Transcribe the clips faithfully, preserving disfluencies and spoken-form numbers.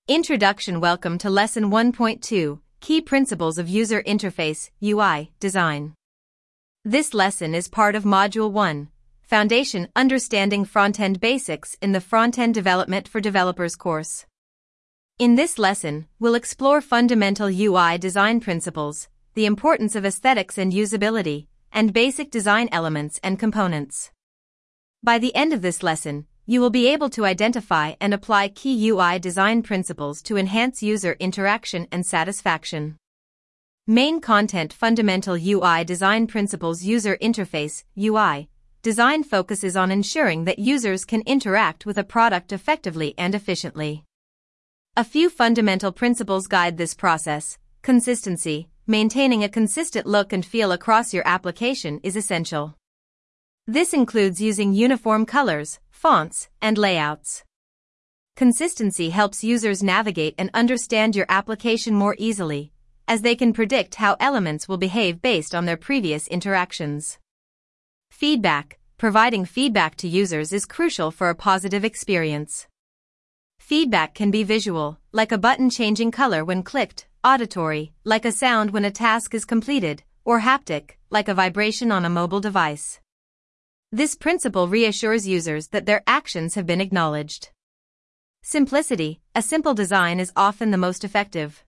Introduction. Welcome to Lesson one point two, Key Principles of User Interface, U I, Design. This lesson is part of Module one, Foundation Understanding Frontend Basics in the Frontend Development for Developers course. In this lesson, we'll explore fundamental U I design principles, the importance of aesthetics and usability, and basic design elements and components. By the end of this lesson, you will be able to identify and apply key U I design principles to enhance user interaction and satisfaction. Main content. Fundamental U I design principles. User interface, U I, design focuses on ensuring that users can interact with a product effectively and efficiently. A few fundamental principles guide this process. Consistency. Maintaining a consistent look and feel across your application is essential. This includes using uniform colors, fonts, and layouts. Consistency helps users navigate and understand your application more easily, as they can predict how elements will behave based on their previous interactions. Feedback. Providing feedback to users is crucial for a positive experience. Feedback can be visual, like a button changing color when clicked, auditory, like a sound when a task is completed, or haptic, like a vibration on a mobile device. This principle reassures users that their actions have been acknowledged. Simplicity. A simple design is often the most effective.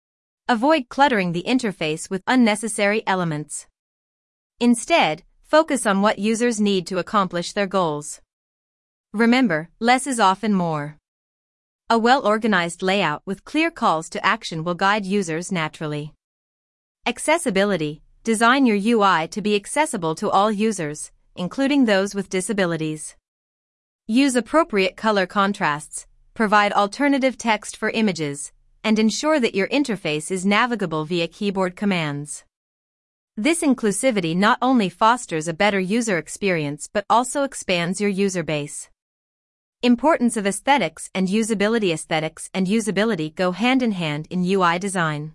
Avoid cluttering the interface with unnecessary elements. Instead, focus on what users need to accomplish their goals. Remember, less is often more. A well-organized layout with clear calls to action will guide users naturally. Accessibility. Design your U I to be accessible to all users, including those with disabilities. Use appropriate color contrasts, provide alternative text for images, and ensure that your interface is navigable via keyboard commands. This inclusivity not only fosters a better user experience but also expands your user base. Importance of aesthetics and usability. Aesthetics and usability go hand in hand in U I design.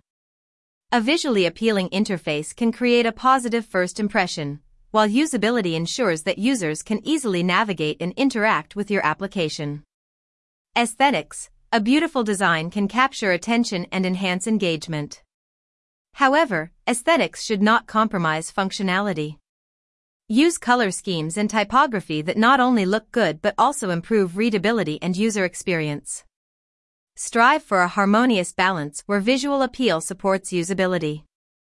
A visually appealing interface can create a positive first impression, while usability ensures that users can easily navigate and interact with your application. Aesthetics. A beautiful design can capture attention and enhance engagement. However, aesthetics should not compromise functionality. Use color schemes and typography that not only look good but also improve readability and user experience. Strive for a harmonious balance where visual appeal supports usability.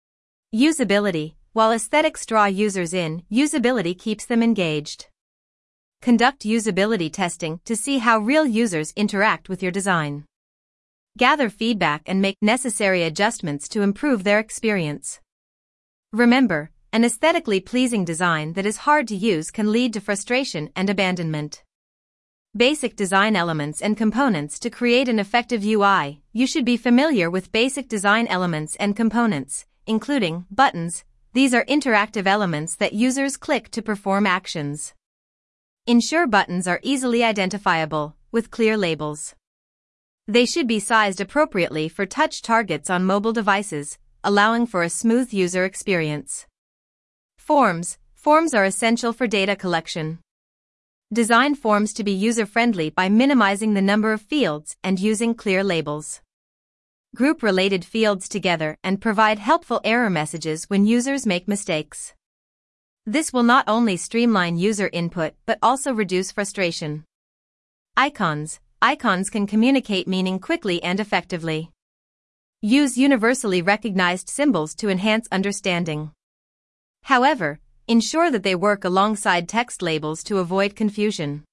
Usability. While aesthetics draw users in, usability keeps them engaged. Conduct usability testing to see how real users interact with your design. Gather feedback and make necessary adjustments to improve their experience. Remember, an aesthetically pleasing design that is hard to use can lead to frustration and abandonment. Basic design elements and components. To create an effective U I, you should be familiar with basic design elements and components, including buttons. These are interactive elements that users click to perform actions. Ensure buttons are easily identifiable, with clear labels. They should be sized appropriately for touch targets on mobile devices, allowing for a smooth user experience. Forms. Forms are essential for data collection. Design forms to be user-friendly by minimizing the number of fields and using clear labels. Group related fields together and provide helpful error messages when users make mistakes. This will not only streamline user input but also reduce frustration. Icons. Icons can communicate meaning quickly and effectively. Use universally recognized symbols to enhance understanding. However, ensure that they work alongside text labels to avoid confusion.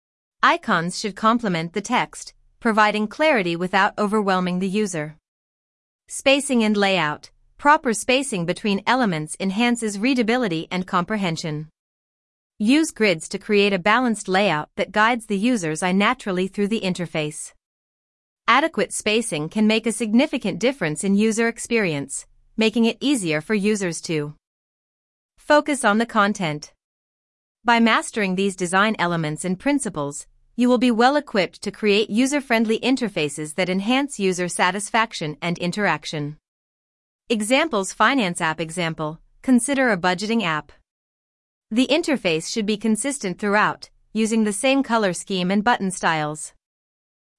Icons should complement the text, providing clarity without overwhelming the user. Spacing and layout. Proper spacing between elements enhances readability and comprehension. Use grids to create a balanced layout that guides the user's eye naturally through the interface. Adequate spacing can make a significant difference in user experience, making it easier for users to focus on the content. By mastering these design elements and principles, you will be well equipped to create user-friendly interfaces that enhance user satisfaction and interaction. Examples. Finance app. Example. Consider a budgeting app. The interface should be consistent throughout, using the same color scheme and button styles.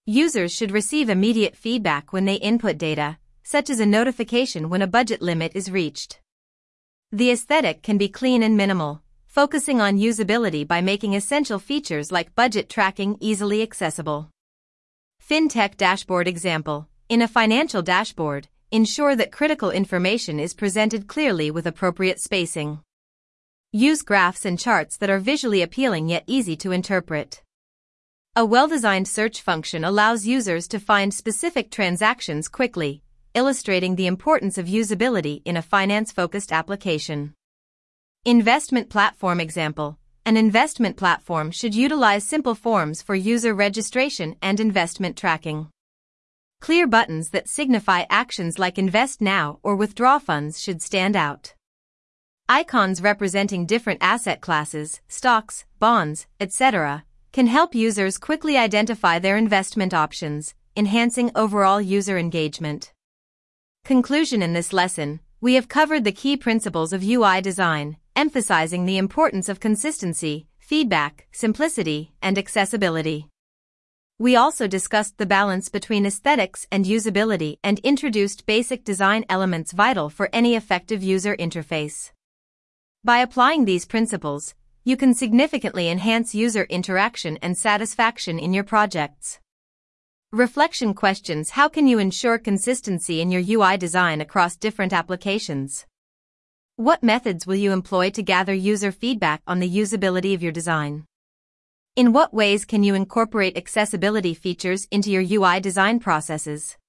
Users should receive immediate feedback when they input data, such as a notification when a budget limit is reached. The aesthetic can be clean and minimal, focusing on usability by making essential features like budget tracking easily accessible. FinTech dashboard example. In a financial dashboard, ensure that critical information is presented clearly with appropriate spacing. Use graphs and charts that are visually appealing yet easy to interpret. A well-designed search function allows users to find specific transactions quickly, illustrating the importance of usability in a finance-focused application. Investment platform example. An investment platform should utilize simple forms for user registration and investment tracking. Clear buttons that signify actions like invest now or withdraw funds should stand out. Icons representing different asset classes, stocks, bonds, et cetera, can help users quickly identify their investment options, enhancing overall user engagement. Conclusion. In this lesson, we have covered the key principles of U I design, emphasizing the importance of consistency, feedback, simplicity, and accessibility. We also discussed the balance between aesthetics and usability and introduced basic design elements vital for any effective user interface. By applying these principles, you can significantly enhance user interaction and satisfaction in your projects. Reflection questions. How can you ensure consistency in your U I design across different applications? What methods will you employ to gather user feedback on the usability of your design? In what ways can you incorporate accessibility features into your U I design processes?